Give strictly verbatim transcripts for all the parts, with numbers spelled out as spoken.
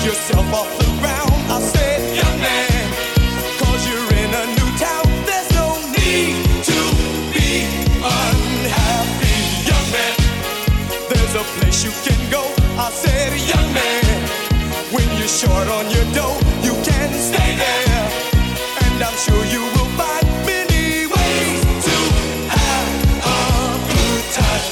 yourself off the ground. I said, young man, cause you're in a new town. There's no need to be unhappy, young man. There's a place you can go. I said, young man, when you're short on your dough, you can stay there. And I'm sure you will find many ways to have a good time.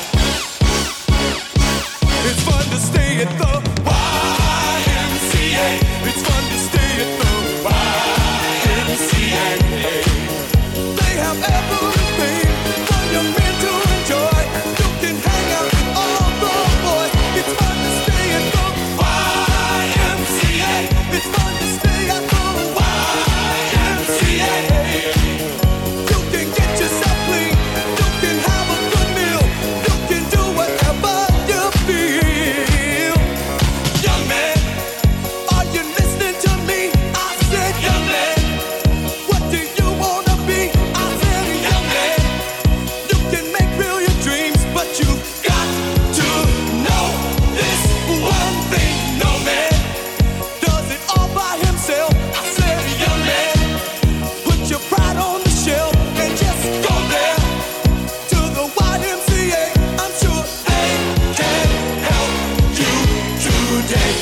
It's fun to stay at the Y M C A. It's fun to stay at the Y M C A. They have everything for young men to enjoy. You can hang out with all the boys. It's fun to stay at the Y M C A. It's fun to stay at the Y M C A. You can get yourself clean. You can have a good meal. You can do whatever you feel. Young man, are you listening to me? I said, young man, what do you wanna be? I said, young man, you can make real your dreams, but you got to know this one thing. No man does it all by himself. I said, young man, put your pride on the shelf and just go there to the Y M C A. I'm sure they can help you today.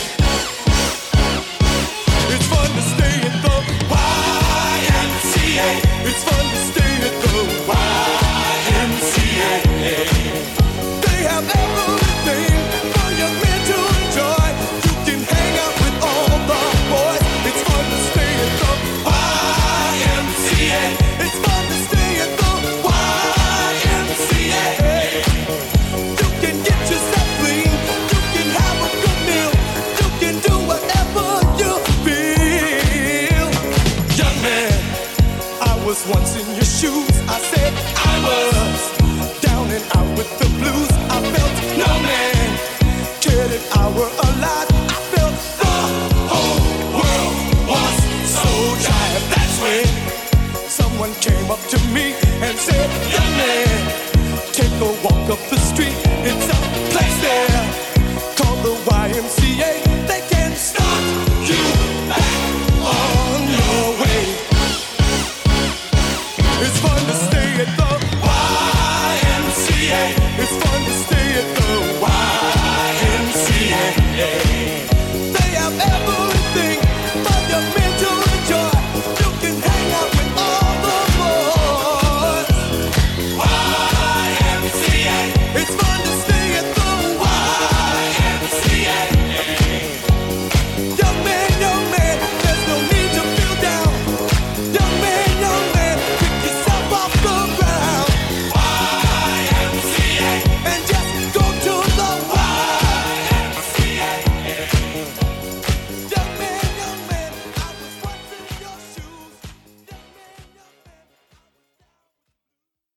It's fun to stay at the Y M C A. It's fun to stay at the Y M C A. They have everything for young men to enjoy. You can hang out with all the boys. It's fun to stay at the Y M C A. It's fun to stay at the Y M C A. You can get yourself clean. You can have a good meal. You can do whatever you feel. Young man, I was once in your shoes. I said I was down and out with the blues. I felt no man cared if I were alive. I felt the whole world was so dry. That's when someone came up to me and said, young man, take a walk up the street. It's a place there called the Y M C A. They can start you back on your way. It's fun to stay at the Y M C A. It's fun to stay at the Y M C A.